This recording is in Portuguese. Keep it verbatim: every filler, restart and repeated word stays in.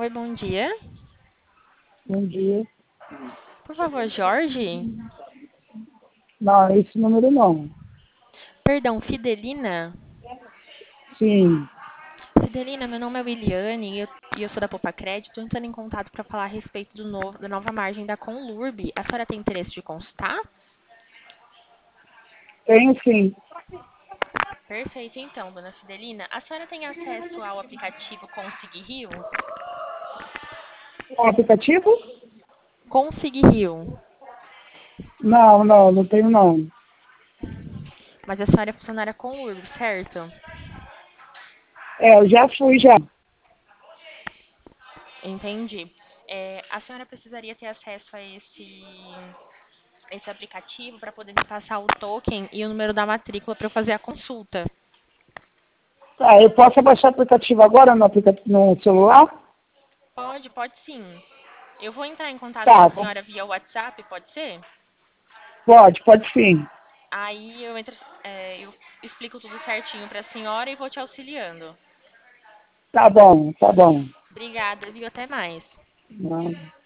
Oi, bom dia. Bom dia. Por favor, Jorge? Não, esse número não. Perdão, Fidelina? Sim. Fidelina, meu nome é Williane e eu, e eu sou da Poupa Crédito. Estou entrando em contato para falar a respeito do novo, da nova margem da Conlurb. A senhora tem interesse de consultar? Tenho sim. Perfeito, então, dona Fidelina. A senhora tem acesso ao aplicativo Consig Rio? O aplicativo? Consig Rio. Não, não, não tenho não. Mas a senhora é funcionária Conlurb, certo? É, eu já fui já. Entendi. É, a senhora precisaria ter acesso a esse, esse aplicativo para poder me passar o token e o número da matrícula para eu fazer a consulta. Tá, eu posso baixar o aplicativo agora no, aplica no celular? Pode, pode sim. Eu vou entrar em contato com Tá, a bom. senhora via WhatsApp, pode ser? Pode, pode sim. Aí eu, entro, é, eu explico tudo certinho para a senhora e vou te auxiliando. Tá bom, tá bom. Obrigada, viu? Até mais. Não.